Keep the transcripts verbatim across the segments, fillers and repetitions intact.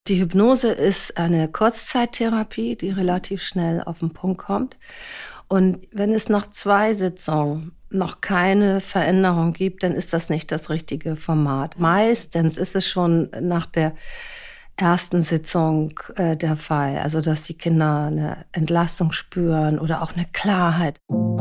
Die Hypnose ist eine Kurzzeittherapie, die relativ schnell auf den Punkt kommt. Und wenn es nach zwei Sitzungen noch keine Veränderung gibt, dann ist das nicht das richtige Format. Meistens ist es schon nach der ersten Sitzung äh, der Fall, also dass die Kinder eine Entlastung spüren oder auch eine Klarheit.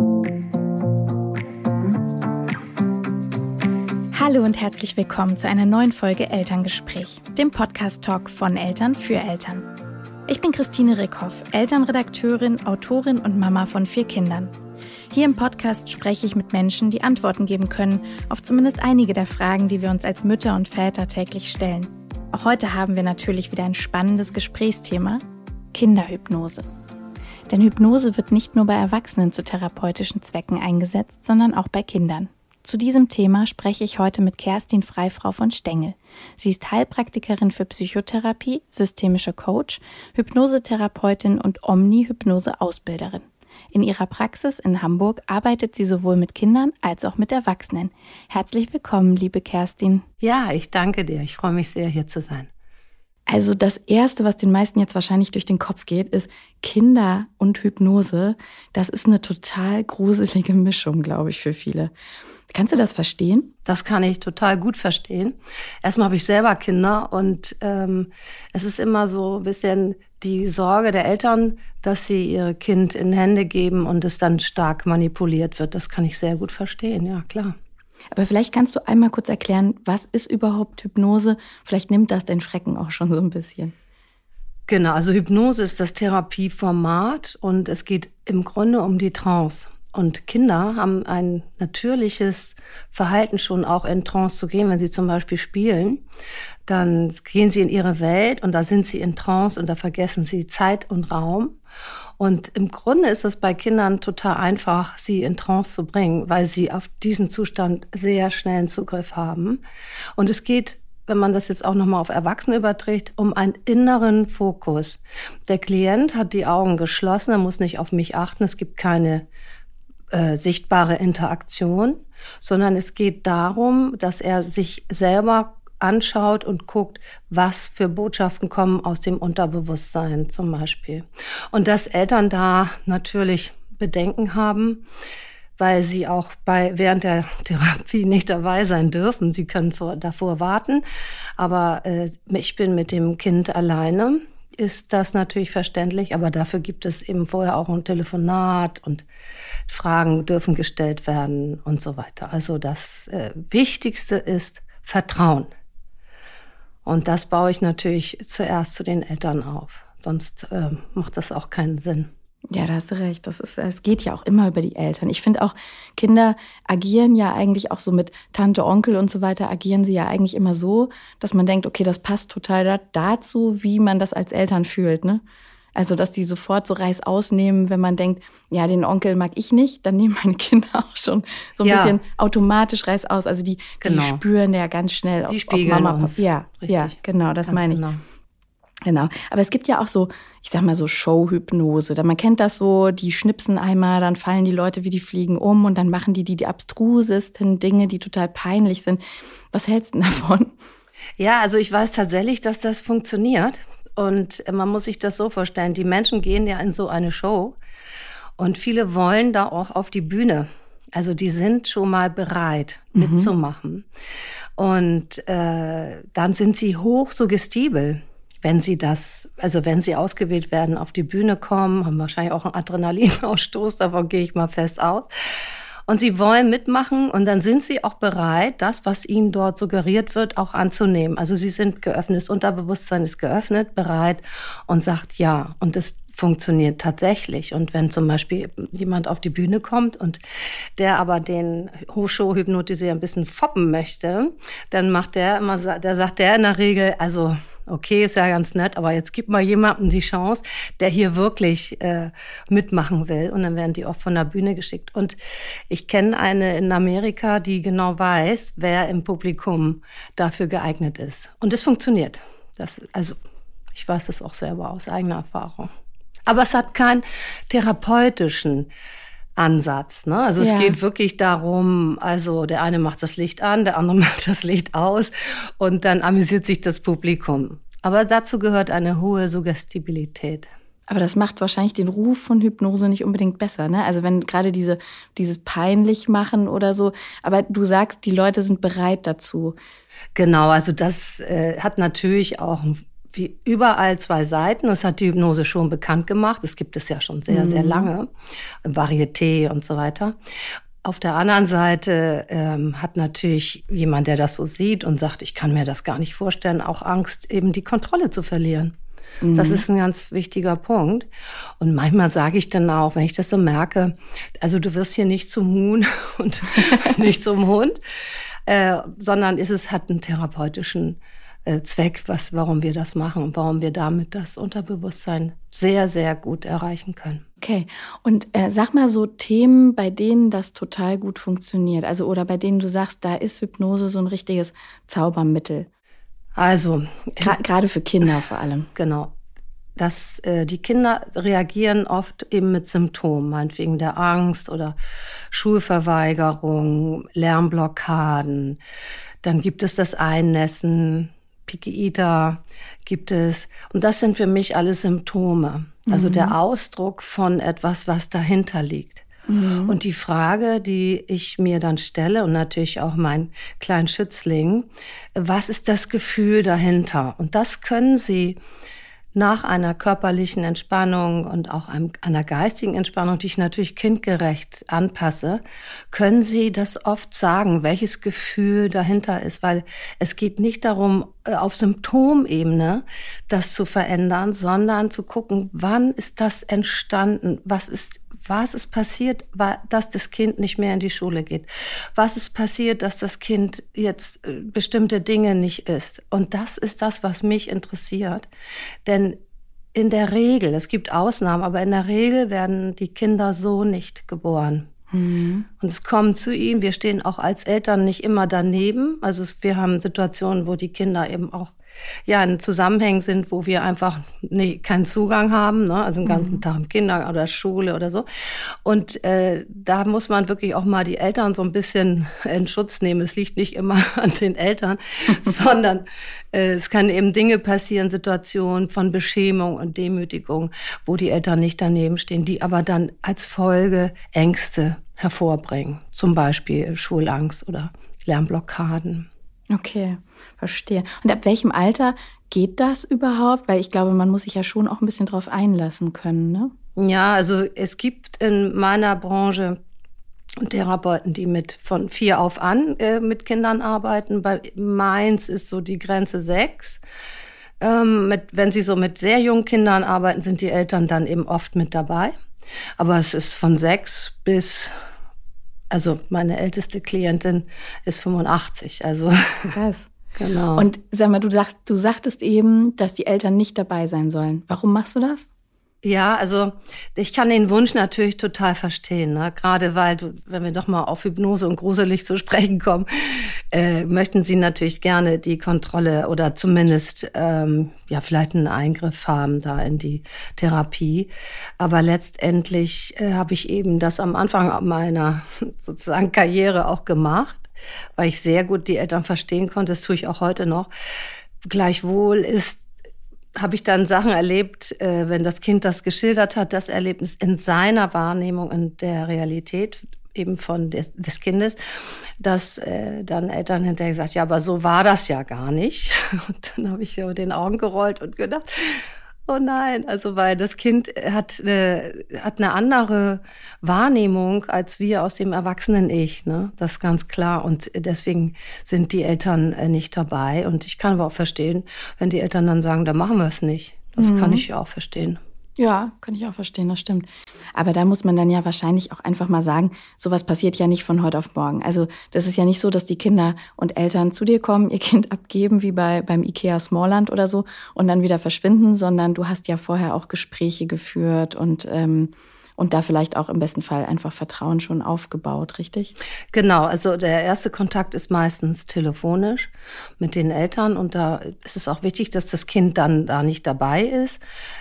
Hallo und herzlich willkommen zu einer neuen Folge Elterngespräch, dem Podcast-Talk von Eltern für Eltern. Ich bin Christine Rickhoff, Elternredakteurin, Autorin und Mama von vier Kindern. Hier im Podcast spreche ich mit Menschen, die Antworten geben können auf zumindest einige der Fragen, die wir uns als Mütter und Väter täglich stellen. Auch heute haben wir natürlich wieder ein spannendes Gesprächsthema: Kinderhypnose. Denn Hypnose wird nicht nur bei Erwachsenen zu therapeutischen Zwecken eingesetzt, sondern auch bei Kindern. Zu diesem Thema spreche ich heute mit Kerstin Freifrau von Stengel. Sie ist Heilpraktikerin für Psychotherapie, systemischer Coach, Hypnosetherapeutin und Omni-Hypnose-Ausbilderin. In ihrer Praxis in Hamburg arbeitet sie sowohl mit Kindern als auch mit Erwachsenen. Herzlich willkommen, liebe Kerstin. Ja, ich danke dir. Ich freue mich sehr, hier zu sein. Also das Erste, was den meisten jetzt wahrscheinlich durch den Kopf geht, ist Kinder und Hypnose. Das ist eine total gruselige Mischung, glaube ich, für viele. Kannst du das verstehen? Das kann ich total gut verstehen. Erstmal habe ich selber Kinder und ähm, es ist immer so ein bisschen die Sorge der Eltern, dass sie ihr Kind in Hände geben und es dann stark manipuliert wird. Das kann ich sehr gut verstehen, ja klar. Aber vielleicht kannst du einmal kurz erklären, was ist überhaupt Hypnose? Vielleicht nimmt das den Schrecken auch schon so ein bisschen. Genau, also Hypnose ist das Therapieformat und es geht im Grunde um die Trance. Und Kinder haben ein natürliches Verhalten schon auch in Trance zu gehen. Wenn sie zum Beispiel spielen, dann gehen sie in ihre Welt und da sind sie in Trance und da vergessen sie Zeit und Raum. Und im Grunde ist es bei Kindern total einfach, sie in Trance zu bringen, weil sie auf diesen Zustand sehr schnellen Zugriff haben. Und es geht, wenn man das jetzt auch nochmal auf Erwachsene überträgt, um einen inneren Fokus. Der Klient hat die Augen geschlossen, er muss nicht auf mich achten, es gibt keine Äh, sichtbare Interaktion, sondern es geht darum, dass er sich selber anschaut und guckt, was für Botschaften kommen aus dem Unterbewusstsein zum Beispiel. Und dass Eltern da natürlich Bedenken haben, weil sie auch bei während der Therapie nicht dabei sein dürfen. Sie können vor, davor warten, aber äh, ich bin mit dem Kind alleine. Ist das natürlich verständlich, aber dafür gibt es eben vorher auch ein Telefonat und Fragen dürfen gestellt werden und so weiter. Also das äh, Wichtigste ist Vertrauen. Und das baue ich natürlich zuerst zu den Eltern auf. Sonst äh, macht das auch keinen Sinn. Ja, da hast du recht. Das ist, es geht ja auch immer über die Eltern. Ich finde auch, Kinder agieren ja eigentlich auch so mit Tante, Onkel und so weiter, agieren sie ja eigentlich immer so, dass man denkt, okay, das passt total da, dazu, wie man das als Eltern fühlt, ne? Also, dass die sofort so Reißaus nehmen, wenn man denkt, ja, den Onkel mag ich nicht, dann nehmen meine Kinder auch schon so ein ja. bisschen automatisch Reißaus. Also die, genau. die spüren ja ganz schnell, die ob, spiegeln ob Mama uns. Ja, Richtig. ja, genau, das ganz meine ich. Genau. Genau. Aber es gibt ja auch so, ich sag mal so Showhypnose. Man kennt das so, die schnipsen einmal, dann fallen die Leute wie die Fliegen um und dann machen die die, die abstrusesten Dinge, die total peinlich sind. Was hältst du denn davon? Ja, also ich weiß tatsächlich, dass das funktioniert. Und man muss sich das so vorstellen, die Menschen gehen ja in so eine Show und viele wollen da auch auf die Bühne. Also die sind schon mal bereit, mhm. mitzumachen. Und äh, dann sind sie hochsuggestibel. Wenn sie das, also wenn sie ausgewählt werden, auf die Bühne kommen, haben wahrscheinlich auch einen Adrenalinausstoß, davon gehe ich mal fest aus. Und sie wollen mitmachen und dann sind sie auch bereit, das, was ihnen dort suggeriert wird, auch anzunehmen. Also sie sind geöffnet, das Unterbewusstsein ist geöffnet, bereit und sagt ja. Und das funktioniert tatsächlich. Und wenn zum Beispiel jemand auf die Bühne kommt und der aber den Show-Hypnotisierer ein bisschen foppen möchte, dann macht der immer, der sagt der in der Regel, also okay, ist ja ganz nett, aber jetzt gib mal jemandem die Chance, der hier wirklich äh, mitmachen will. Und dann werden die oft von der Bühne geschickt. Und ich kenne eine in Amerika, die genau weiß, wer im Publikum dafür geeignet ist. Und es funktioniert. Das, also ich weiß das auch selber aus eigener Erfahrung. Aber es hat keinen therapeutischen Ansatz, ne? Also ja. Es geht wirklich darum, also der eine macht das Licht an, der andere macht das Licht aus und dann amüsiert sich das Publikum. Aber dazu gehört eine hohe Suggestibilität. Aber das macht wahrscheinlich den Ruf von Hypnose nicht unbedingt besser, ne? Also wenn gerade diese, dieses peinlich machen oder so. Aber du sagst, die Leute sind bereit dazu. Genau, also das äh, hat natürlich auch wie überall zwei Seiten. Das hat die Hypnose schon bekannt gemacht. Das gibt es ja schon sehr, mhm. sehr lange. Varieté und so weiter. Auf der anderen Seite ähm, hat natürlich jemand, der das so sieht und sagt, ich kann mir das gar nicht vorstellen, auch Angst, eben die Kontrolle zu verlieren. Mhm. Das ist ein ganz wichtiger Punkt. Und manchmal sage ich dann auch, wenn ich das so merke, also du wirst hier nicht zum Huhn und nicht zum Hund, äh, sondern ist es hat einen therapeutischen äh, Zweck, was, warum wir das machen und warum wir damit das Unterbewusstsein sehr, sehr gut erreichen können. Okay, und äh, sag mal so Themen, bei denen das total gut funktioniert, also oder bei denen du sagst, da ist Hypnose so ein richtiges Zaubermittel. Also Gra- gerade für Kinder vor allem. Genau. Das, äh, die Kinder reagieren oft eben mit Symptomen, meinetwegen der Angst oder Schulverweigerung, Lernblockaden. Dann gibt es das Einnässen, Pikiita gibt es. Und das sind für mich alles Symptome. Also mhm. der Ausdruck von etwas, was dahinter liegt. Mhm. Und die Frage, die ich mir dann stelle und natürlich auch mein kleinen Schützling, was ist das Gefühl dahinter? Und das können Sie nach einer körperlichen Entspannung und auch einer geistigen Entspannung, die ich natürlich kindgerecht anpasse, können Sie das oft sagen, welches Gefühl dahinter ist, weil es geht nicht darum, auf Symptomebene das zu verändern, sondern zu gucken, wann ist das entstanden, was ist Was ist passiert, dass das Kind nicht mehr in die Schule geht? Was ist passiert, dass das Kind jetzt bestimmte Dinge nicht isst? Und das ist das, was mich interessiert. Denn in der Regel, es gibt Ausnahmen, aber in der Regel werden die Kinder so nicht geboren. Mhm. Und es kommt zu ihnen. Wir stehen auch als Eltern nicht immer daneben. Also wir haben Situationen, wo die Kinder eben auch ja in Zusammenhängen sind, wo wir einfach nee, keinen Zugang haben, ne? Also den ganzen mhm. Tag im Kindergarten oder Schule oder so. Und äh, da muss man wirklich auch mal die Eltern so ein bisschen in Schutz nehmen. Es liegt nicht immer an den Eltern, sondern äh, es kann eben Dinge passieren, Situationen von Beschämung und Demütigung, wo die Eltern nicht daneben stehen, die aber dann als Folge Ängste hervorbringen. Zum Beispiel Schulangst oder Lernblockaden. Okay, verstehe. Und ab welchem Alter geht das überhaupt? Weil ich glaube, man muss sich ja schon auch ein bisschen drauf einlassen können, ne? Ja, also es gibt in meiner Branche Therapeuten, die mit von vier auf an äh, mit Kindern arbeiten. Bei meins ist so die Grenze sechs. Ähm, mit, wenn sie so mit sehr jungen Kindern arbeiten, sind die Eltern dann eben oft mit dabei. Aber es ist von sechs bis Also meine älteste Klientin ist fünfundachtzig, also krass. Genau. Und sag mal, du, sagst, du sagtest eben, dass die Eltern nicht dabei sein sollen. Warum machst du das? Ja, also ich kann den Wunsch natürlich total verstehen, ne? Gerade weil, du, wenn wir doch mal auf Hypnose und gruselig zu sprechen kommen, äh, möchten Sie natürlich gerne die Kontrolle oder zumindest ähm, ja vielleicht einen Eingriff haben da in die Therapie. Aber letztendlich äh, habe ich eben das am Anfang meiner sozusagen Karriere auch gemacht, weil ich sehr gut die Eltern verstehen konnte. Das tue ich auch heute noch. Gleichwohl ist habe ich dann Sachen erlebt, äh, wenn das Kind das geschildert hat, das Erlebnis in seiner Wahrnehmung, in der Realität eben von des, des Kindes, dass äh, dann Eltern hinterher gesagt, ja, aber so war das ja gar nicht. Und dann habe ich so den Augen gerollt und gedacht, oh nein, also weil das Kind hat eine, hat eine andere Wahrnehmung als wir aus dem Erwachsenen-Ich, ne? Das ist ganz klar. Und deswegen sind die Eltern nicht dabei. Und ich kann aber auch verstehen, wenn die Eltern dann sagen, da machen wir es nicht. Das mhm. kann ich ja auch verstehen. Ja, kann ich auch verstehen, das stimmt. Aber da muss man dann ja wahrscheinlich auch einfach mal sagen, sowas passiert ja nicht von heute auf morgen. Also das ist ja nicht so, dass die Kinder und Eltern zu dir kommen, ihr Kind abgeben, wie bei beim IKEA Smallland oder so, und dann wieder verschwinden, sondern du hast ja vorher auch Gespräche geführt und ähm, und da vielleicht auch im besten Fall einfach Vertrauen schon aufgebaut, richtig? Genau, also der erste Kontakt ist meistens telefonisch mit den Eltern und da ist es auch wichtig, dass das Kind dann da nicht dabei ist.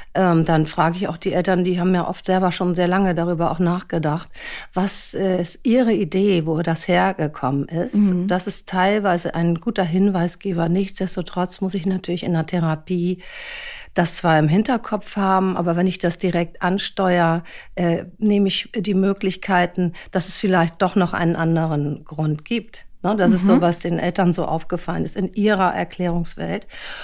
ähm, dann frage ich auch die Eltern, die haben ja oft selber schon sehr lange darüber auch nachgedacht, was äh, ist ihre Idee, wo das hergekommen ist. Mhm. Das ist teilweise ein guter Hinweisgeber. Nichtsdestotrotz muss ich natürlich in der Therapie das zwar im Hinterkopf haben, aber wenn ich das direkt ansteuere, äh, nehme ich die Möglichkeiten, dass es vielleicht doch noch einen anderen Grund gibt. Ne, das mhm. ist so, was den Eltern so aufgefallen ist in ihrer Erklärungswelt.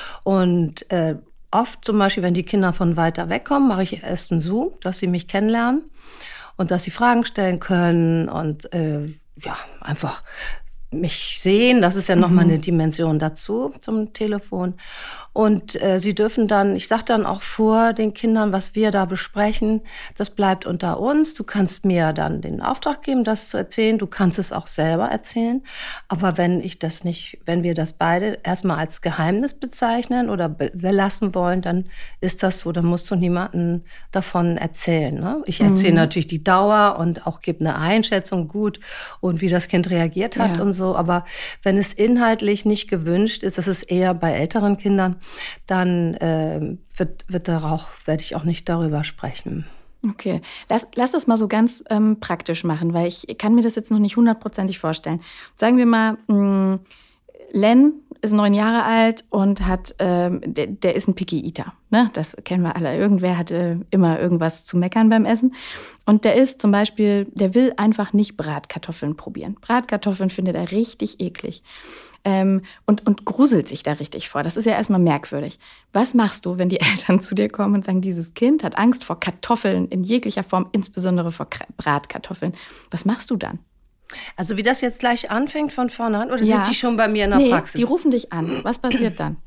Und äh, oft zum Beispiel, wenn die Kinder von weiter weg kommen, mache ich erst einen Zoom, dass sie mich kennenlernen und dass sie Fragen stellen können und äh, ja, einfach mich sehen. Das ist ja nochmal mhm. eine Dimension dazu zum Telefon. Und äh, sie dürfen dann, ich sage dann auch vor den Kindern, was wir da besprechen, das bleibt unter uns. Du kannst mir dann den Auftrag geben, das zu erzählen. Du kannst es auch selber erzählen. Aber wenn ich das nicht, wenn wir das beide erstmal als Geheimnis bezeichnen oder be- belassen wollen, dann ist das so, dann musst du niemandem davon erzählen. Ne? Ich erzähle mhm. natürlich die Dauer und auch gebe eine Einschätzung gut und wie das Kind reagiert hat ja. und so. Aber wenn es inhaltlich nicht gewünscht ist, das ist eher bei älteren Kindern, dann äh, wird, wird darauf, werde ich auch nicht darüber sprechen. Okay, lass, lass das mal so ganz ähm, praktisch machen, weil ich kann mir das jetzt noch nicht hundertprozentig vorstellen. Sagen wir mal, mh, Len ist neun Jahre alt und hat, ähm, der, der ist ein Picky Eater. Ne? Das kennen wir alle. Irgendwer hat äh, immer irgendwas zu meckern beim Essen. Und der ist zum Beispiel, der will einfach nicht Bratkartoffeln probieren. Bratkartoffeln findet er richtig eklig. Ähm, und, und gruselt sich da richtig vor. Das ist ja erstmal merkwürdig. Was machst du, wenn die Eltern zu dir kommen und sagen, dieses Kind hat Angst vor Kartoffeln in jeglicher Form, insbesondere vor Bratkartoffeln? Was machst du dann? Also wie das jetzt gleich anfängt von vorne an, oder ja. sind die schon bei mir in der nee, Praxis? Die rufen dich an. Was passiert dann?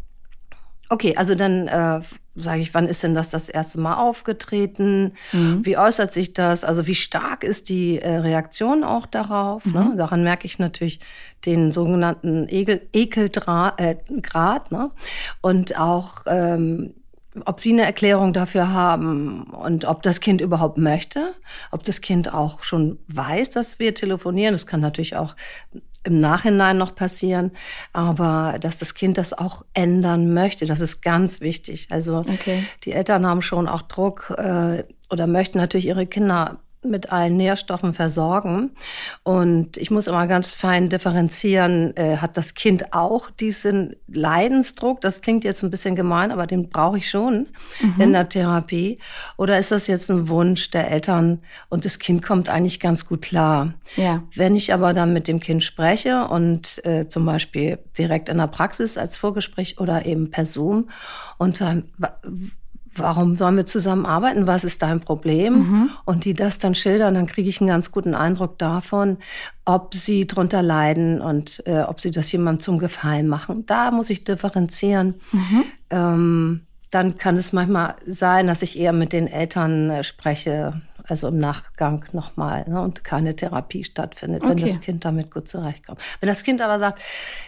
Okay, also dann äh, sage ich, wann ist denn das das erste Mal aufgetreten? Mhm. Wie äußert sich das? Also wie stark ist die äh, Reaktion auch darauf? Mhm. Ne? Daran merke ich natürlich den sogenannten Ekel, Ekelgrad. Äh, Grad, ne? Und auch, ähm, ob sie eine Erklärung dafür haben und ob das Kind überhaupt möchte, ob das Kind auch schon weiß, dass wir telefonieren. Das kann natürlich auch im Nachhinein noch passieren, aber dass das Kind das auch ändern möchte, das ist ganz wichtig. Also okay. Die Eltern haben schon auch Druck äh, oder möchten natürlich ihre Kinder mit allen Nährstoffen versorgen. Und ich muss immer ganz fein differenzieren, äh, hat das Kind auch diesen Leidensdruck? Das klingt jetzt ein bisschen gemein, aber den brauche ich schon mhm. in der Therapie. Oder ist das jetzt ein Wunsch der Eltern und das Kind kommt eigentlich ganz gut klar? Ja. Wenn ich aber dann mit dem Kind spreche und äh, zum Beispiel direkt in der Praxis als Vorgespräch oder eben per Zoom und dann warum sollen wir zusammenarbeiten? Was ist dein Problem? Mhm. Und die das dann schildern, dann kriege ich einen ganz guten Eindruck davon, ob sie drunter leiden und äh, ob sie das jemandem zum Gefallen machen. Da muss ich differenzieren. Mhm. Ähm, dann kann es manchmal sein, dass ich eher mit den Eltern äh, spreche, also im Nachgang nochmal, ne, und keine Therapie stattfindet, okay. wenn das Kind damit gut zurechtkommt. Wenn das Kind aber sagt,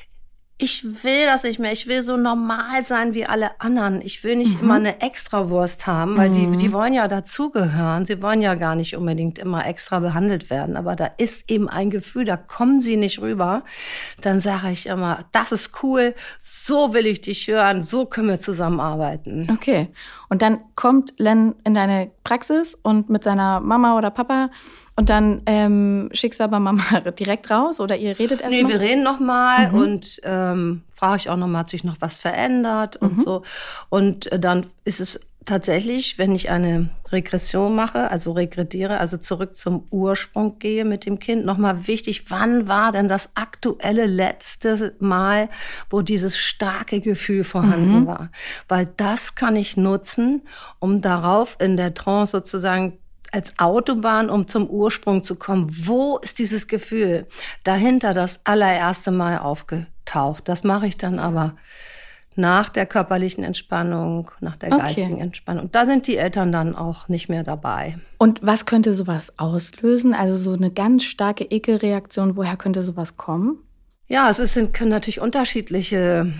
ich will das nicht mehr. Ich will so normal sein wie alle anderen. Ich will nicht mhm. immer eine Extrawurst haben, weil mhm. die, die wollen ja dazugehören. Sie wollen ja gar nicht unbedingt immer extra behandelt werden. Aber da ist eben ein Gefühl, da kommen sie nicht rüber. Dann sage ich immer, das ist cool. So will ich dich hören. So können wir zusammenarbeiten. Okay. Und dann kommt Len in deine Praxis und mit seiner Mama oder Papa. Und dann ähm, schickst du aber Mama direkt raus oder ihr redet erst nee, mal? Nee, wir reden noch mal mhm. und ähm, frage ich auch noch mal, hat sich noch was verändert und mhm. so. Und äh, dann ist es tatsächlich, wenn ich eine Regression mache, also regrediere, also zurück zum Ursprung gehe mit dem Kind, noch mal wichtig, wann war denn das aktuelle letzte Mal, wo dieses starke Gefühl vorhanden mhm. war? Weil das kann ich nutzen, um darauf in der Trance sozusagen als Autobahn, um zum Ursprung zu kommen. Wo ist dieses Gefühl dahinter das allererste Mal aufgetaucht? Das mache ich dann aber nach der körperlichen Entspannung, nach der okay. geistigen Entspannung. Da sind die Eltern dann auch nicht mehr dabei. Und was könnte sowas auslösen? Also so eine ganz starke Ekelreaktion, woher könnte sowas kommen? Ja, es ist, können natürlich unterschiedliche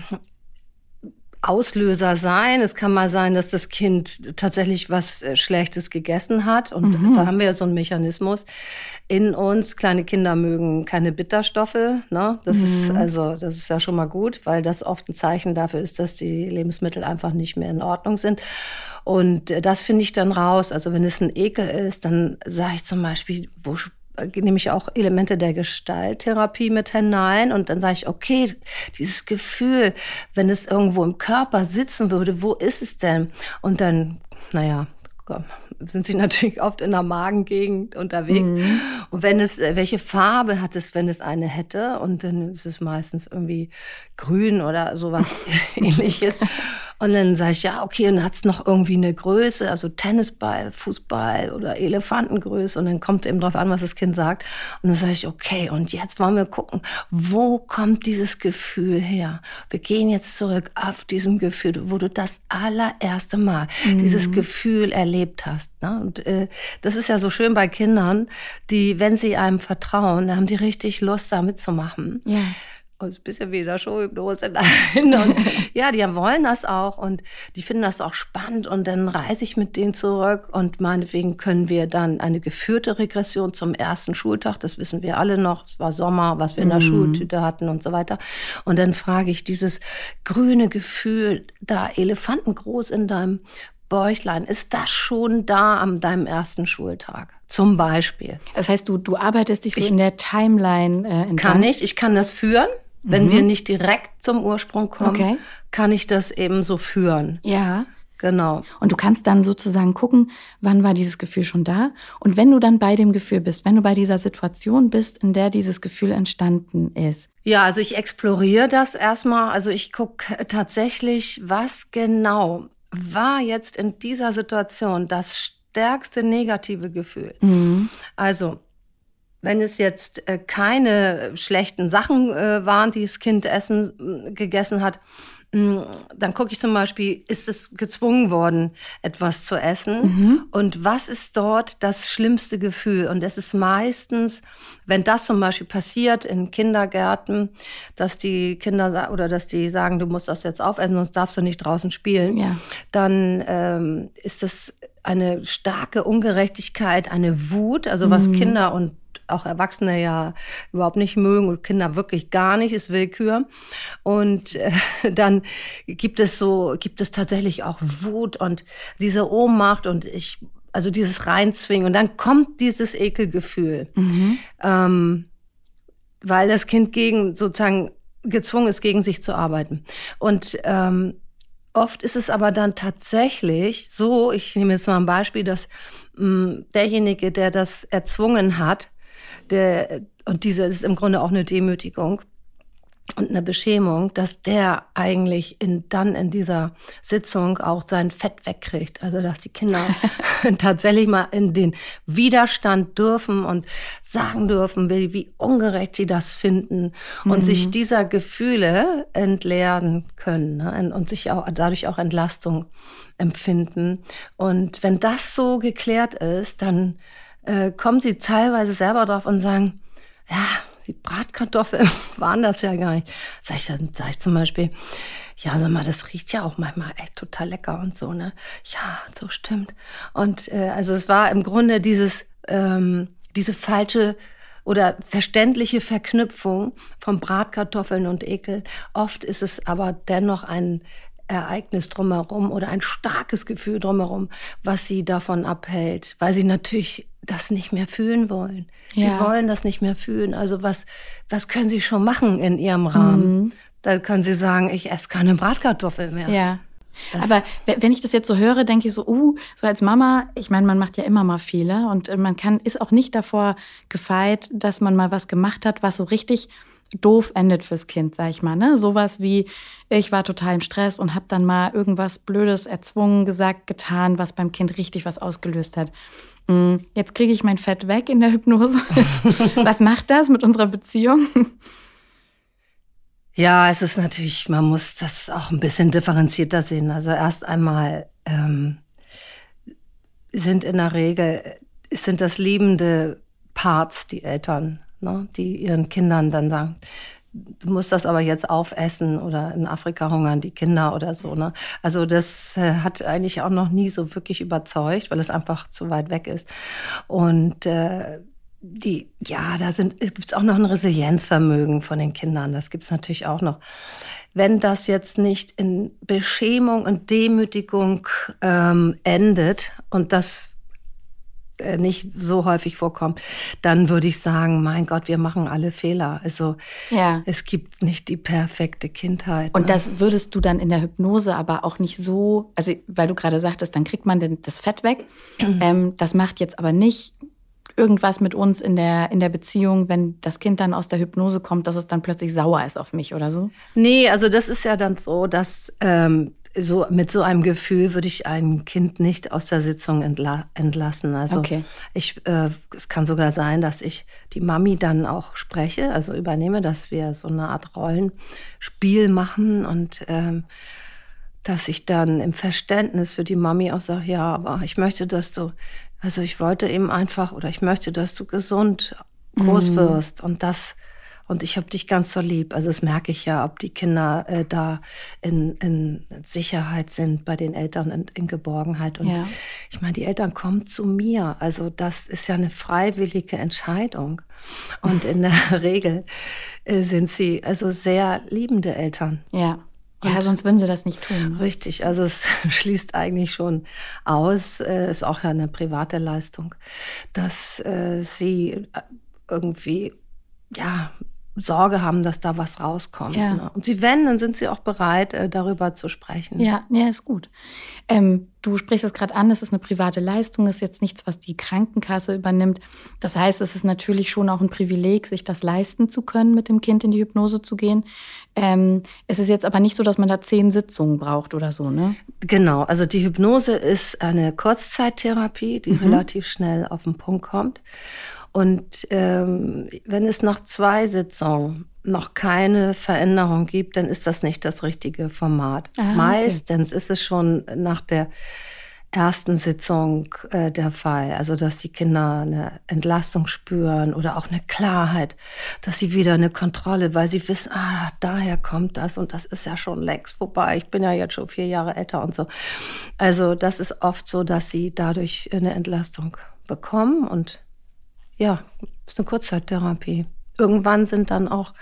Auslöser sein. Es kann mal sein, dass das Kind tatsächlich was Schlechtes gegessen hat. Und mhm. da haben wir ja so einen Mechanismus in uns. Kleine Kinder mögen keine Bitterstoffe. Ne? Das mhm. ist also, das ist ja schon mal gut, weil das oft ein Zeichen dafür ist, dass die Lebensmittel einfach nicht mehr in Ordnung sind. Und das finde ich dann raus. Also wenn es ein Ekel ist, dann sage ich zum Beispiel, wo nehme ich auch Elemente der Gestalttherapie mit hinein und dann sage ich, okay, dieses Gefühl, wenn es irgendwo im Körper sitzen würde, wo ist es denn? Und dann, naja, komm, sind sie natürlich oft in der Magengegend unterwegs. Mhm. Und wenn es, welche Farbe hat es, wenn es eine hätte? Und dann ist es meistens irgendwie grün oder sowas ähnliches. Und dann sage ich, ja, okay, und dann hat es noch irgendwie eine Größe, also Tennisball, Fußball oder Elefantengröße. Und dann kommt eben drauf an, was das Kind sagt. Und dann sage ich, okay, und jetzt wollen wir gucken, wo kommt dieses Gefühl her? Wir gehen jetzt zurück auf diesem Gefühl, wo du das allererste Mal mhm. dieses Gefühl erlebt hast. Ne? Und äh, das ist ja so schön bei Kindern, die, wenn sie einem vertrauen, da haben die richtig Lust, da mitzumachen. Ja. Und es ist ein bisschen wie in der Showhypnose. Und ja, die wollen das auch und die finden das auch spannend. Und dann reise ich mit denen zurück und meinetwegen können wir dann eine geführte Regression zum ersten Schultag, das wissen wir alle noch, es war Sommer, was wir in der mhm. Schultüte hatten und so weiter. Und dann frage ich dieses grüne Gefühl, da elefantengroß in deinem Bäuchlein, ist das schon da an deinem ersten Schultag? Zum Beispiel. Das heißt, du, du arbeitest dich so ich, in der Timeline äh, entlang? Kann ich, ich kann das führen. Wenn mhm. wir nicht direkt zum Ursprung kommen, okay. kann ich das eben so führen. Ja. Genau. Und du kannst dann sozusagen gucken, wann war dieses Gefühl schon da? Und wenn du dann bei dem Gefühl bist, wenn du bei dieser Situation bist, in der dieses Gefühl entstanden ist. Ja, also ich exploriere das erstmal. Also ich gucke tatsächlich, was genau war jetzt in dieser Situation das stärkste negative Gefühl. Mhm. Also wenn es jetzt äh, keine schlechten Sachen äh, waren, die das Kind essen, äh, gegessen hat, mh, dann gucke ich zum Beispiel, ist es gezwungen worden, etwas zu essen? Mhm. Und was ist dort das schlimmste Gefühl? Und es ist meistens, wenn das zum Beispiel passiert in Kindergärten, dass die Kinder oder dass die sagen, du musst das jetzt aufessen, sonst darfst du nicht draußen spielen, ja. dann ähm, ist das eine starke Ungerechtigkeit, eine Wut, also was mhm. Kinder und auch Erwachsene ja überhaupt nicht mögen und Kinder wirklich gar nicht, ist Willkür. Und äh, dann gibt es so, gibt es tatsächlich auch Wut und diese Ohnmacht und ich, also dieses Reinzwingen. Und dann kommt dieses Ekelgefühl, mhm. ähm, weil das Kind gegen sozusagen gezwungen ist, gegen sich zu arbeiten. Und ähm, oft ist es aber dann tatsächlich so, ich nehme jetzt mal ein Beispiel, dass mh, derjenige, der das erzwungen hat, der, und diese ist im Grunde auch eine Demütigung und eine Beschämung, dass der eigentlich in, dann in dieser Sitzung auch sein Fett wegkriegt. Also dass die Kinder tatsächlich mal in den Widerstand dürfen und sagen dürfen, wie, wie ungerecht sie das finden und mhm. sich dieser Gefühle entleeren können, ne? Und sich auch dadurch auch Entlastung empfinden. Und wenn das so geklärt ist, dann äh, kommen sie teilweise selber drauf und sagen, ja, die Bratkartoffeln waren das ja gar nicht. Sag ich, dann sag ich zum Beispiel, ja, sag mal, das riecht ja auch manchmal echt total lecker und so, ne? Ja, so stimmt. Und äh, also es war im Grunde dieses, ähm, diese falsche oder verständliche Verknüpfung von Bratkartoffeln und Ekel. Oft ist es aber dennoch ein Ereignis drumherum oder ein starkes Gefühl drumherum, was sie davon abhält, weil sie natürlich das nicht mehr fühlen wollen. Ja. Sie wollen das nicht mehr fühlen. Also was, was können sie schon machen in ihrem Rahmen? Mhm. Da können sie sagen, ich esse keine Bratkartoffel mehr. Ja. Das Aber wenn ich das jetzt so höre, denke ich so, uh, so als Mama, ich meine, man macht ja immer mal Fehler und man kann, ist auch nicht davor gefeit, dass man mal was gemacht hat, was so richtig doof endet fürs Kind, sag ich mal, ne? Sowas wie, ich war total im Stress und habe dann mal irgendwas Blödes erzwungen, gesagt, getan, was beim Kind richtig was ausgelöst hat. Jetzt kriege ich mein Fett weg in der Hypnose. Was macht das mit unserer Beziehung? Ja, es ist natürlich, man muss das auch ein bisschen differenzierter sehen. Also erst einmal ähm, sind in der Regel, sind das liebende Parts, die Eltern, ne, die ihren Kindern dann sagen, du musst das aber jetzt aufessen oder in Afrika hungern die Kinder oder so, ne? Also das äh, hat eigentlich auch noch nie so wirklich überzeugt, weil es einfach zu weit weg ist. Und äh, Die, ja, da sind, es gibt auch noch ein Resilienzvermögen von den Kindern. Das gibt es natürlich auch noch. Wenn das jetzt nicht in Beschämung und Demütigung ähm, endet und das äh, nicht so häufig vorkommt, dann würde ich sagen, mein Gott, wir machen alle Fehler. Also ja. Es gibt nicht die perfekte Kindheit. Und ne? Das würdest du dann in der Hypnose aber auch nicht so, also weil du gerade sagtest, dann kriegt man denn das Fett weg. Mhm. Ähm, das macht jetzt aber nicht irgendwas mit uns in der, in der Beziehung, wenn das Kind dann aus der Hypnose kommt, dass es dann plötzlich sauer ist auf mich oder so? Nee, also das ist ja dann so, dass ähm, so mit so einem Gefühl würde ich ein Kind nicht aus der Sitzung entla- entlassen. Also okay. ich, äh, es kann sogar sein, dass ich die Mami dann auch spreche, also übernehme, dass wir so eine Art Rollenspiel machen und ähm, dass ich dann im Verständnis für die Mami auch sage, ja, aber ich möchte, dass du Also ich wollte eben einfach, oder ich möchte, dass du gesund groß mm. wirst und das, und ich habe dich ganz so lieb. Also das merke ich ja, ob die Kinder äh, da in, in Sicherheit sind bei den Eltern, in, in Geborgenheit. Und ja. ich meine, die Eltern kommen zu mir. Also das ist ja eine freiwillige Entscheidung. Und in der Regel äh, sind sie also sehr liebende Eltern. Ja. Ja, sonst würden sie das nicht tun. Richtig, also es schließt eigentlich schon aus, äh, ist auch ja eine private Leistung, dass äh, sie irgendwie, ja, Sorge haben, dass da was rauskommt. Ja. Ne? Und sie, wenn, dann sind sie auch bereit, äh, darüber zu sprechen. Ja, ja, ist gut. Ähm, du sprichst es gerade an, es ist eine private Leistung, ist jetzt nichts, was die Krankenkasse übernimmt. Das heißt, es ist natürlich schon auch ein Privileg, sich das leisten zu können, mit dem Kind in die Hypnose zu gehen. Ähm, es ist jetzt aber nicht so, dass man da zehn Sitzungen braucht oder so, ne? Genau, also die Hypnose ist eine Kurzzeittherapie, die mhm. relativ schnell auf den Punkt kommt. Und ähm, wenn es nach zwei Sitzungen noch keine Veränderung gibt, dann ist das nicht das richtige Format. Ah, Meistens okay. ist es schon nach der ersten Sitzung äh, der Fall. Also dass die Kinder eine Entlastung spüren oder auch eine Klarheit, dass sie wieder eine Kontrolle, weil sie wissen, ah, daher kommt das und das ist ja schon längst vorbei. Ich bin ja jetzt schon vier Jahre älter und so. Also das ist oft so, dass sie dadurch eine Entlastung bekommen und ja, ist eine Kurzzeittherapie. Irgendwann sind dann auch,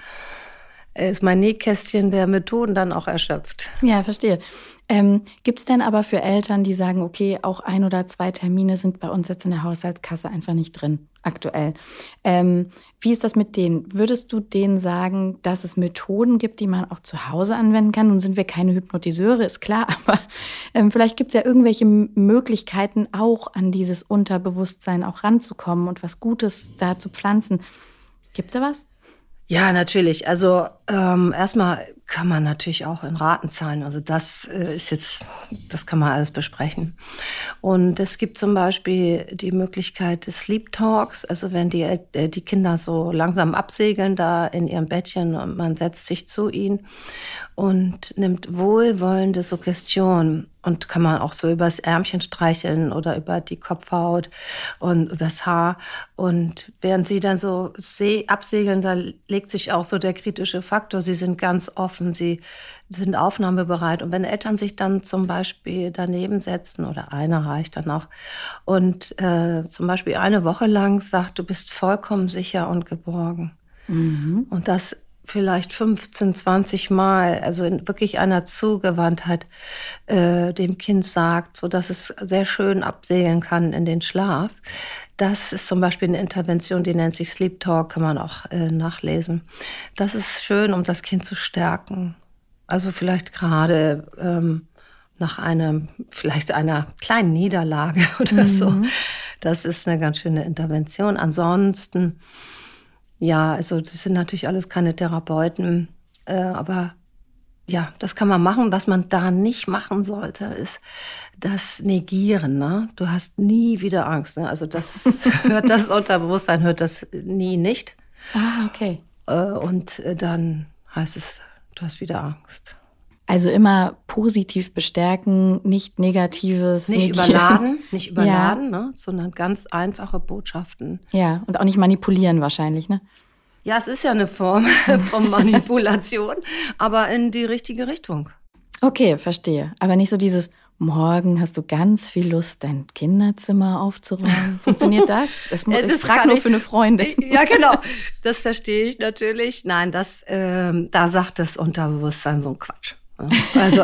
ist mein Nähkästchen der Methoden dann auch erschöpft. Ja, verstehe. Ähm, gibt es denn aber für Eltern, die sagen, okay, auch ein oder zwei Termine sind bei uns jetzt in der Haushaltskasse einfach nicht drin, aktuell. Ähm, wie ist das mit denen? Würdest du denen sagen, dass es Methoden gibt, die man auch zu Hause anwenden kann? Nun sind wir keine Hypnotiseure, ist klar, aber ähm, vielleicht gibt es ja irgendwelche Möglichkeiten, auch an dieses Unterbewusstsein auch ranzukommen und was Gutes da zu pflanzen. Gibt's da was? Ja, natürlich. Also ähm, erstmal kann man natürlich auch in Raten zahlen. Also das äh, ist jetzt, das kann man alles besprechen. Und es gibt zum Beispiel die Möglichkeit des Sleep Talks. Also wenn die, äh, die Kinder so langsam absegeln da in ihrem Bettchen und man setzt sich zu ihnen und nimmt wohlwollende Suggestion und kann man auch so übers Ärmchen streicheln oder über die Kopfhaut und übers Haar. Und während sie dann so see- absegeln, da legt sich auch so der kritische Faktor. Sie sind ganz offen, sie sind aufnahmebereit. Und wenn Eltern sich dann zum Beispiel daneben setzen, oder einer reicht dann auch, und äh, zum Beispiel eine Woche lang sagt, du bist vollkommen sicher und geborgen. Mhm. Und das vielleicht fünfzehn, zwanzig Mal, also in wirklich einer Zugewandtheit äh, dem Kind sagt, so dass es sehr schön absegeln kann in den Schlaf. Das ist zum Beispiel eine Intervention, die nennt sich Sleep Talk, kann man auch äh, nachlesen. Das ist schön, um das Kind zu stärken. Also vielleicht gerade ähm, nach einem, vielleicht einer kleinen Niederlage oder mhm. so. Das ist eine ganz schöne Intervention. Ansonsten ja, also das sind natürlich alles keine Therapeuten, äh, aber ja, das kann man machen. Was man da nicht machen sollte, ist das Negieren. Ne? Du hast nie wieder Angst. Ne? Also das hört das Unterbewusstsein hört das nie nicht. Ah, okay. Äh, und dann heißt es, du hast wieder Angst. Also immer positiv bestärken, nicht Negatives. Nicht negieren. überladen, nicht überladen, ja. ne? sondern ganz einfache Botschaften. Ja, und auch nicht manipulieren wahrscheinlich, ne? Ja, es ist ja eine Form von Manipulation, aber in die richtige Richtung. Okay, verstehe. Aber nicht so dieses morgen hast du ganz viel Lust, dein Kinderzimmer aufzuräumen. Funktioniert das? Das, Ja, das das frag kann nur ich. für eine Freundin. Ja, genau. Das verstehe ich natürlich. Nein, das, ähm, da sagt das Unterbewusstsein so ein Quatsch. Also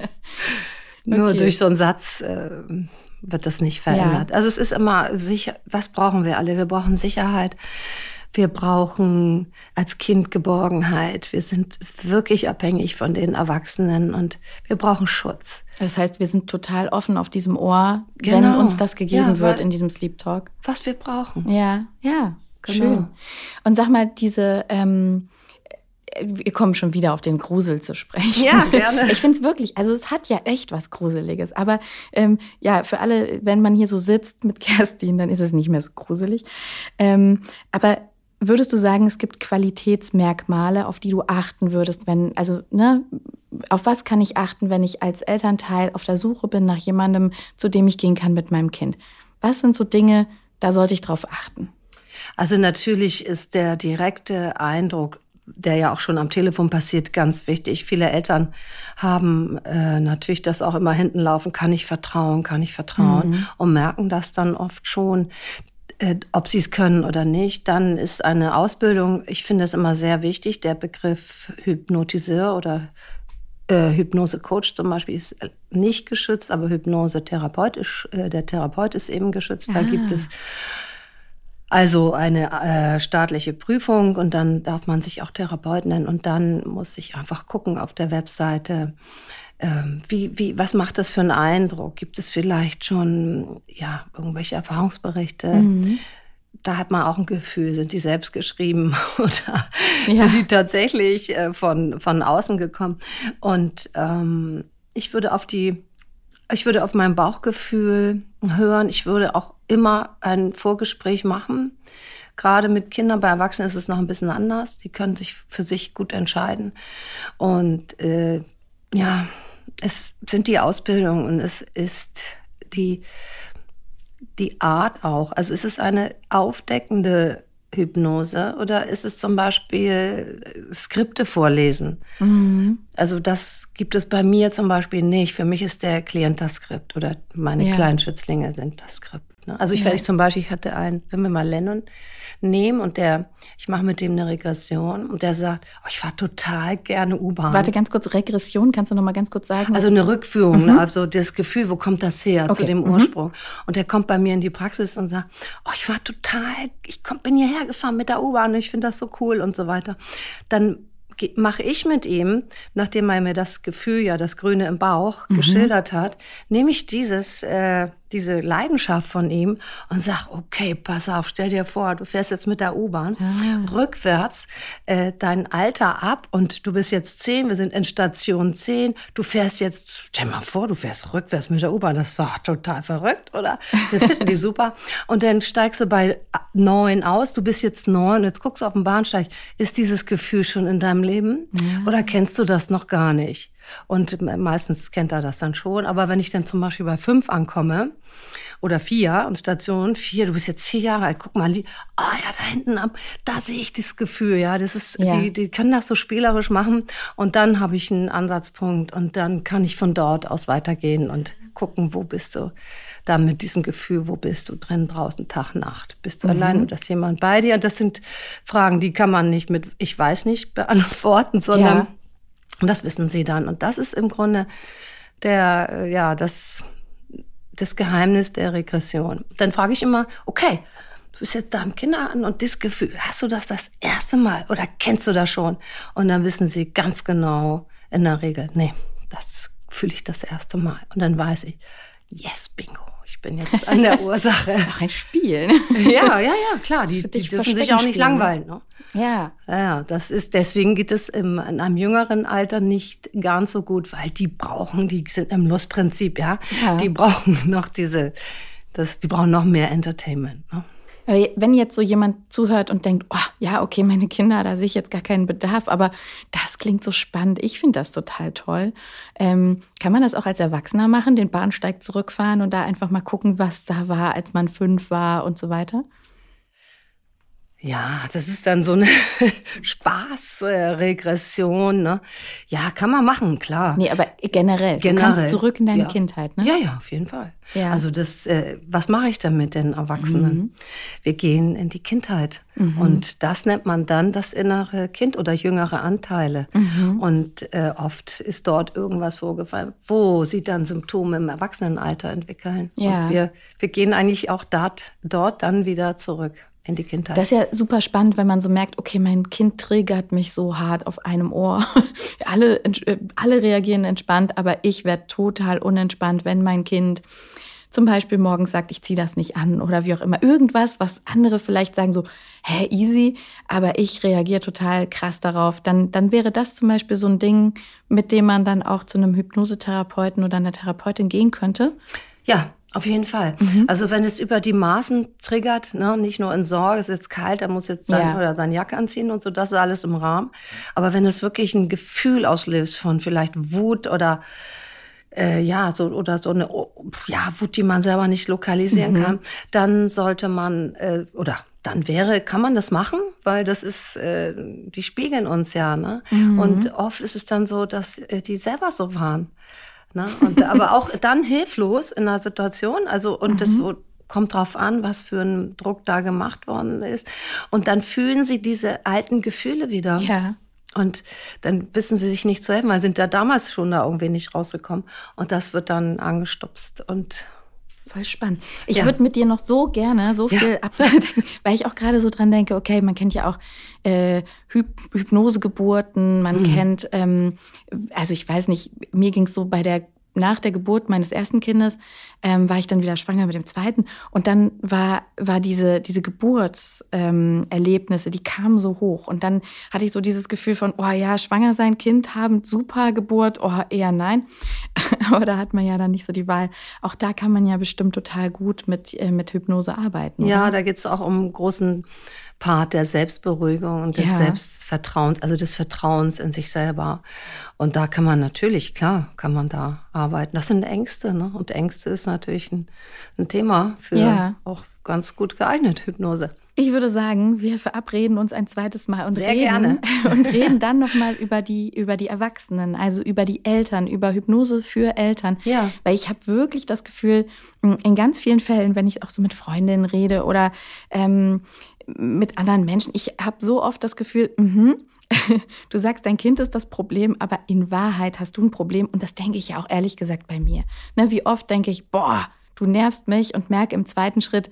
nur Okay. durch so einen Satz äh, wird das nicht verändert. Ja. Also es ist immer sicher, was brauchen wir alle? Wir brauchen Sicherheit. Wir brauchen als Kind Geborgenheit. Wir sind wirklich abhängig von den Erwachsenen und wir brauchen Schutz. Das heißt, wir sind total offen auf diesem Ohr, Genau. wenn uns das gegeben Ja, wird weil- in diesem Sleep Talk. Was wir brauchen. Ja, ja, Genau. schön. Und sag mal, diese, ähm, wir kommen schon wieder auf den Grusel zu sprechen. Ja, gerne. Ich finde es wirklich, also es hat ja echt was Gruseliges. Aber ähm, ja, für alle, wenn man hier so sitzt mit Kerstin, dann ist es nicht mehr so gruselig. Ähm, aber würdest du sagen, es gibt Qualitätsmerkmale, auf die du achten würdest, wenn, also, ne, auf was kann ich achten, wenn ich als Elternteil auf der Suche bin nach jemandem, zu dem ich gehen kann mit meinem Kind? Was sind so Dinge, da sollte ich drauf achten? Also natürlich ist der direkte Eindruck, der ja auch schon am Telefon passiert, ganz wichtig. Viele Eltern haben äh, natürlich das auch immer hinten laufen, kann ich vertrauen, kann ich vertrauen Mhm. und merken das dann oft schon, äh, ob sie es können oder nicht. Dann ist eine Ausbildung, ich finde es immer sehr wichtig, der Begriff Hypnotiseur oder äh, Hypnose-Coach zum Beispiel ist nicht geschützt, aber Hypnose-Therapeut ist, äh, der Therapeut ist eben geschützt. Da Ah. gibt es also eine äh, staatliche Prüfung und dann darf man sich auch Therapeut nennen und dann muss ich einfach gucken auf der Webseite, ähm, wie, wie, was macht das für einen Eindruck? Gibt es vielleicht schon ja, irgendwelche Erfahrungsberichte? Mhm. Da hat man auch ein Gefühl, sind die selbst geschrieben oder Ja. sind die tatsächlich äh, von, von außen gekommen? Und ähm, ich würde auf die Ich würde auf mein Bauchgefühl hören. Ich würde auch immer ein Vorgespräch machen. Gerade mit Kindern, bei Erwachsenen ist es noch ein bisschen anders. Die können sich für sich gut entscheiden. Und äh, ja, es sind die Ausbildungen und es ist die, die Art auch. Also ist es eine aufdeckende Hypnose oder ist es zum Beispiel Skripte vorlesen? Mhm. Also das gibt es bei mir zum Beispiel nicht. Für mich ist der Klient das Skript oder meine Ja. kleinen Schützlinge sind das Skript. Ne? Also ich, Ja. wenn ich zum Beispiel, ich hatte einen, wenn wir mal Lennon nehmen und der, ich mache mit dem eine Regression und der sagt, oh, ich fahre total gerne U-Bahn. Warte, ganz kurz, Regression, kannst du noch mal ganz kurz sagen? Also eine Rückführung, Mhm. ne? Also das Gefühl, wo kommt das her, Okay. zu dem Mhm. Ursprung. Und der kommt bei mir in die Praxis und sagt, oh, ich war total, ich komm, bin hierher gefahren mit der U-Bahn, ich finde das so cool und so weiter. Dann mache ich mit ihm, nachdem er mir das Gefühl, ja, das Grüne im Bauch Mhm. geschildert hat, nehme ich dieses, äh, diese Leidenschaft von ihm und sag, okay, pass auf, stell dir vor, du fährst jetzt mit der U-Bahn Ah. rückwärts äh, dein Alter ab und du bist jetzt zehn, wir sind in Station zehn, du fährst jetzt, stell mal vor, du fährst rückwärts mit der U-Bahn, das ist doch total verrückt, oder? Das finden die super. Und dann steigst du bei neun aus, du bist jetzt neun, jetzt guckst du auf den Bahnsteig, ist dieses Gefühl schon in deinem Leben? Ja. Oder kennst du das noch gar nicht? Und meistens kennt er das dann schon. Aber wenn ich dann zum Beispiel bei fünf ankomme oder vier und Station vier, du bist jetzt vier Jahre alt, guck mal, die, ah ja, da hinten ab, da sehe ich das Gefühl, ja, das ist, Ja. die, die können das so spielerisch machen und dann habe ich einen Ansatzpunkt und dann kann ich von dort aus weitergehen und gucken, wo bist du da mit diesem Gefühl, wo bist du drin, draußen, Tag, Nacht, bist du Mhm. allein oder ist jemand bei dir? Das sind Fragen, die kann man nicht mit, ich weiß nicht, beantworten, sondern Ja. und das wissen sie dann. Und das ist im Grunde der, äh, ja, das, das Geheimnis der Regression. Dann frage ich immer, okay, du bist jetzt da im Kindergarten und das Gefühl, hast du das das erste Mal oder kennst du das schon? Und dann wissen sie ganz genau in der Regel, nee, das fühle ich das erste Mal. Und dann weiß ich, yes, bingo, ich bin jetzt an der Ursache. Ach, ein Spiel. Ja, ja, ja, klar, die, Für die dich dürfen sich auch nicht Versteckenspiel, ne? langweilen. Ne? Ja. Ja, das ist, deswegen geht es im, in einem jüngeren Alter nicht ganz so gut, weil die brauchen, die sind im Lustprinzip, ja. Ja. Die brauchen noch diese, das, die brauchen noch mehr Entertainment. Ne? Aber wenn jetzt so jemand zuhört und denkt, oh, ja, okay, meine Kinder, da sehe ich jetzt gar keinen Bedarf, aber das klingt so spannend, ich finde das total toll. Ähm, kann man das auch als Erwachsener machen, den Bahnsteig zurückfahren und da einfach mal gucken, was da war, als man fünf war und so weiter? Ja, das ist dann so eine Spaßregression, ne? Ja, kann man machen, klar. Nee, aber generell, generell. Du kannst zurück in deine ja. Kindheit, ne? Ja, ja, auf jeden Fall. Ja. Also das, äh, was mache ich dann mit den Erwachsenen? Mhm. Wir gehen in die Kindheit. Mhm. Und das nennt man dann das innere Kind oder jüngere Anteile. Mhm. Und äh, oft ist dort irgendwas vorgefallen, wo sie dann Symptome im Erwachsenenalter entwickeln. Ja. Und wir, wir gehen eigentlich auch dort, dort dann wieder zurück. In die Kindheit. Das ist ja super spannend, wenn man so merkt, okay, mein Kind triggert mich so hart auf einem Ohr. alle, alle reagieren entspannt, aber ich werde total unentspannt, wenn mein Kind zum Beispiel morgens sagt, ich ziehe das nicht an oder wie auch immer. Irgendwas, was andere vielleicht sagen so, hä, easy, aber ich reagiere total krass darauf. Dann, dann wäre das zum Beispiel so ein Ding, mit dem man dann auch zu einem Hypnosetherapeuten oder einer Therapeutin gehen könnte. Ja, auf jeden Fall. Mhm. Also wenn es über die Maßen triggert, ne, nicht nur in Sorge, es ist jetzt kalt, er muss jetzt dann, ja. oder seine Jacke anziehen und so, das ist alles im Rahmen. Aber wenn es wirklich ein Gefühl auslöst von vielleicht Wut oder äh, ja, so oder so eine ja, Wut, die man selber nicht lokalisieren mhm. kann, dann sollte man äh, oder dann wäre, kann man das machen, weil das ist, äh, die spiegeln uns ja, ne? Mhm. Und oft ist es dann so, dass äh, die selber so waren. Ne? Und, aber auch dann hilflos in einer Situation, also und es mhm. kommt drauf an, was für ein Druck da gemacht worden ist. Und dann fühlen sie diese alten Gefühle wieder. Ja. Und dann wissen sie sich nicht zu helfen, weil sie sind ja damals schon da irgendwie nicht rausgekommen. Und das wird dann angestupst und voll spannend. Ich ja. würde mit dir noch so gerne so viel ja. abdecken, weil ich auch gerade so dran denke, okay, man kennt ja auch äh, Hyp- Hypnosegeburten, man mhm. kennt, ähm, also ich weiß nicht, mir ging es so bei der nach der Geburt meines ersten Kindes ähm, war ich dann wieder schwanger mit dem zweiten und dann war war diese diese Geburtserlebnisse, ähm, die kamen so hoch und dann hatte ich so dieses Gefühl von, oh ja, schwanger sein, Kind haben, super Geburt, oh eher nein, aber da hat man ja dann nicht so die Wahl. Auch da kann man ja bestimmt total gut mit äh, mit Hypnose arbeiten. Ja, oder? Da geht es auch um einen großen Part der Selbstberuhigung und des ja. Selbstvertrauens, also des Vertrauens in sich selber. Und da kann man natürlich, klar, kann man da arbeiten. Das sind Ängste, ne? Und Ängste ist natürlich ein, ein Thema für ja. auch ganz gut geeignet, Hypnose. Ich würde sagen, wir verabreden uns ein zweites Mal und Sehr reden gerne. und reden dann nochmal über die über die Erwachsenen, also über die Eltern, über Hypnose für Eltern. Ja. Weil ich habe wirklich das Gefühl, in ganz vielen Fällen, wenn ich auch so mit Freundinnen rede oder ähm, mit anderen Menschen, ich habe so oft das Gefühl, mhm, du sagst, dein Kind ist das Problem, aber in Wahrheit hast du ein Problem. Und das denke ich ja auch ehrlich gesagt bei mir. Ne, wie oft denke ich, boah, du nervst mich und merke im zweiten Schritt,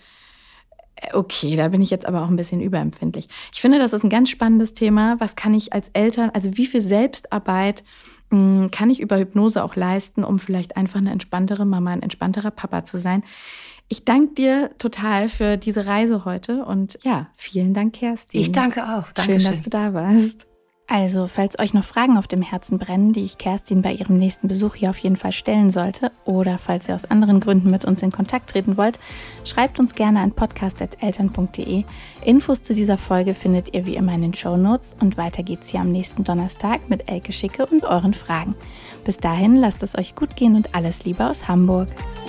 okay, da bin ich jetzt aber auch ein bisschen überempfindlich. Ich finde, das ist ein ganz spannendes Thema. Was kann ich als Eltern, also wie viel Selbstarbeit mh, kann ich über Hypnose auch leisten, um vielleicht einfach eine entspanntere Mama, ein entspannterer Papa zu sein? Ich danke dir total für diese Reise heute und ja, vielen Dank, Kerstin. Ich danke auch. Dankeschön. Schön, dass du da warst. Also, falls euch noch Fragen auf dem Herzen brennen, die ich Kerstin bei ihrem nächsten Besuch hier auf jeden Fall stellen sollte, oder falls ihr aus anderen Gründen mit uns in Kontakt treten wollt, schreibt uns gerne an podcast at eltern punkt de. Infos zu dieser Folge findet ihr wie immer in den Shownotes und weiter geht's hier am nächsten Donnerstag mit Elke Schicke und euren Fragen. Bis dahin, lasst es euch gut gehen und alles Liebe aus Hamburg.